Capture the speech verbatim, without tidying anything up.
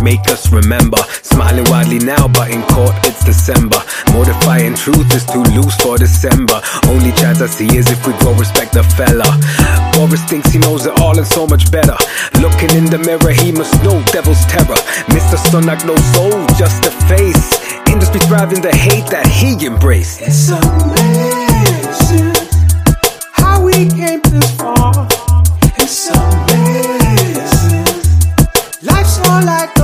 make us remember. Smiling widely now, but in court it's December. Mortifying truth is too loose for December. Only chance I see is if we grow respect the fella. Boris thinks he knows it all and so much better. Looking in the mirror, he must know devil's terror. Mister Sunak, no soul, just a face. Industry thriving the hate that he embraced. It's amazing.